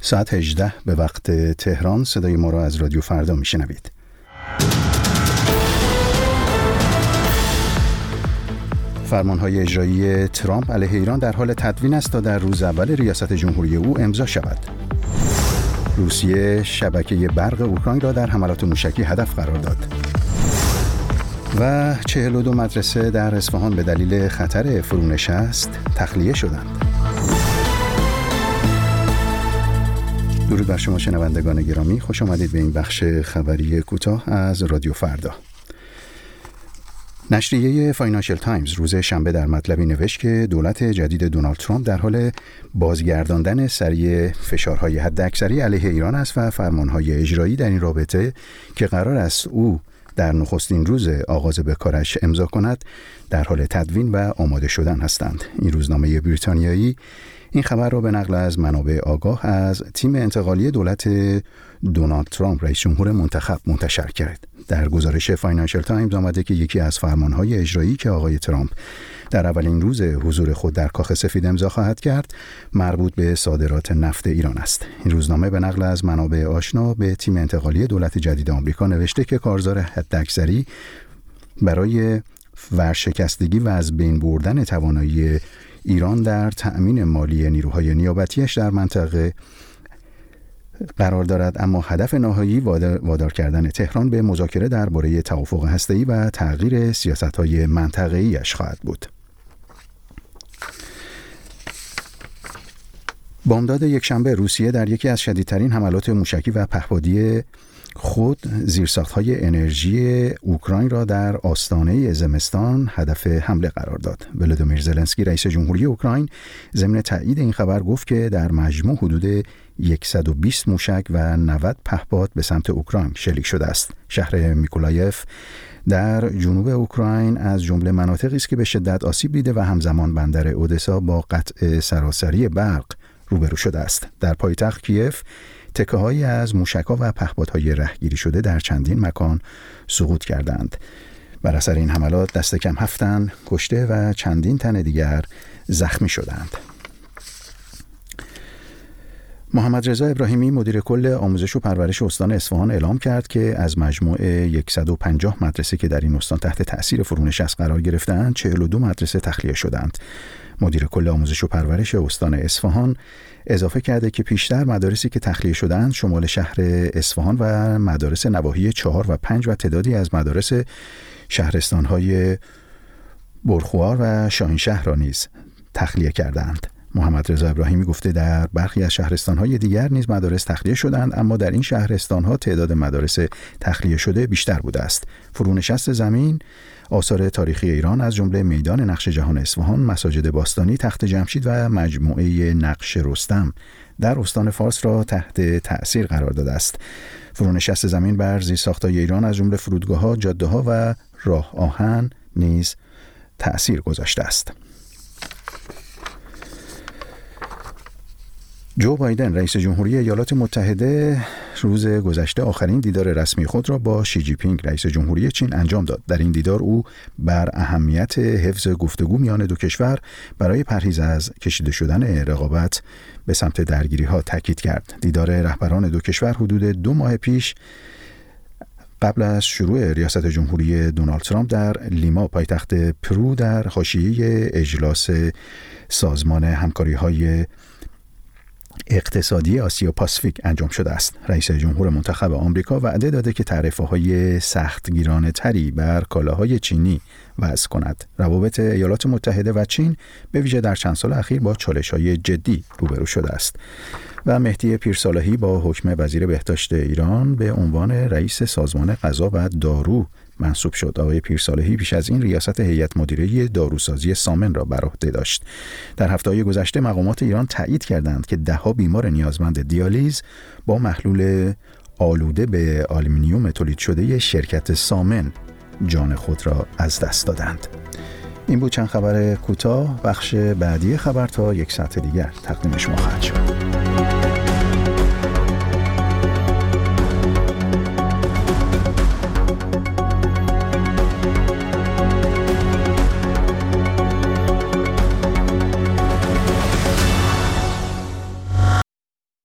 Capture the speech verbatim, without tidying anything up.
ساعت هجده به وقت تهران صدای ما را از رادیو فردا میشنوید. فرمانهای اجرایی ترامپ علیه ایران در حال تدوین است تا در روز اول ریاست جمهوری او امضا شود. روسیه شبکه برق اوکراین را در حملات موشکی هدف قرار داد. و چهل و دو مدرسه در اصفهان به دلیل خطر فرونشست تخلیه شدند. درود بر شما شنوندگان گرامی، خوش آمدید به این بخش خبری کوتاه از رادیو فردا. نشریه فاینانشل تایمز روز شنبه در مطلبی نوشت که دولت جدید دونالد ترامپ در حال بازگرداندن سریع فشارهای حداکثری علیه ایران است و فرمانهای اجرایی در این رابطه که قرار است او در نخستین روز آغاز به کارش امضا کند در حال تدوین و آماده شدن هستند. این روزنامه بریتانیایی این خبر را به نقل از منابع آگاه از تیم انتقالی دولت دونالد ترامپ رئیس جمهور منتخب منتشر کرد. در گزارش فاینانشل تایمز آمده که یکی از فرمانهای اجرایی که آقای ترامپ در اولین روز حضور خود در کاخ سفید امضا خواهد کرد مربوط به صادرات نفت ایران است. این روزنامه به نقل از منابع آشنا به تیم انتقالی دولت جدید آمریکا نوشته که کارزار حداکثری برای ورشکستگی و از بین بردن توانایی ایران در تأمین مالی نیروهای نیابتیش در منطقه قرار دارد، اما هدف نهایی وادار کردن تهران به مذاکره درباره توافق هسته‌ای و تغییر سیاست‌های منطقه‌ایش خواهد بود. بامداد یکشنبه روسیه در یکی از شدیدترین حملات موشکی و پهپادی خود زیرساخت‌های انرژی اوکراین را در آستانه زمستان هدف حمله قرار داد. ولادیمیر زلنسکی رئیس جمهوری اوکراین ضمن تایید این خبر گفت که در مجموع حدود صد و بیست موشک و نود پهپاد به سمت اوکراین شلیک شده است. شهر میکولایف در جنوب اوکراین از جمله مناطقی است که به شدت آسیب دیده و همزمان بندر اودسا با قطع سراسری برق روبرو شده است. در پایتخت کیف تکه‌هایی از موشک‌ها و پهپادهای رهگیری شده در چندین مکان سقوط کردند. بر اثر این حملات دست کم هفت تن کشته و چندین تن دیگر زخمی شدند. محمد رضا ابراهیمی مدیر کل آموزش و پرورش استان اصفهان اعلام کرد که از مجموع صد و پنجاه مدرسه که در این استان تحت تأثیر فرونشست قرار گرفتند، چهل و دو مدرسه تخلیه شدند. مدیر کل آموزش و پرورش استان اصفهان اضافه کرده که پیشتر مدارسی که تخلیه شدند شمال شهر اصفهان و مدارس نواحی چهار و پنج و تعدادی از مدارس شهرستان‌های برخوار و شاهینشهر را نیز تخلیه کردند. محمد رضا ابراهیمی گفته در برخی از شهرستان‌های دیگر نیز مدارس تخلیه شدند، اما در این شهرستان‌ها تعداد مدارس تخلیه شده بیشتر بوده است. فرونشست زمین آثار تاریخی ایران از جمله میدان نقش جهان اصفهان، مساجد باستانی، تخت جمشید و مجموعه نقش رستم در استان فارس را تحت تأثیر قرار داده است. فرونشست زمین بر زیرساخت‌های ایران از جمله فرودگاه‌ها، جاده‌ها و راه آهن نیز تأثیر گذاشته است. جو بایدن رئیس جمهوری ایالات متحده روز گذشته آخرین دیدار رسمی خود را با شی جی پینگ رئیس جمهوری چین انجام داد. در این دیدار او بر اهمیت حفظ گفتگو میان دو کشور برای پرهیز از کشیده شدن رقابت به سمت درگیری‌ها تاکید کرد. دیدار رهبران دو کشور حدود دو ماه پیش قبل از شروع ریاست جمهوری دونالد ترامپ در لیما پایتخت پرو در حاشیه اجلاس سازمان همکاری‌های اقتصادی آسیا پاسیفیک انجام شده است. رئیس جمهور منتخب آمریکا وعده داده که تعرفه‌های سختگیرانه تری بر کالاهای چینی وضع کند. روابط ایالات متحده و چین به ویژه در چند سال اخیر با چالش‌های جدی روبرو شده است. و مهدی پیرصالحی با حکم وزیر بهداشت ایران به عنوان رئیس سازمان غذا و دارو منصوب شد. آقای پیرصالحی پیش از این ریاست هیئت مدیره داروسازی سامن را بر عهده داشت. در هفته‌های گذشته مقامات ایران تایید کردند که ده‌ها بیمار نیازمند دیالیز با محلول آلوده به آلومینیوم تولید شده شرکت سامن جان خود را از دست دادند. این بود چند خبر کوتاه. بخش بعدی خبر تا یک ساعت دیگر تقدیم شما خواهد شد.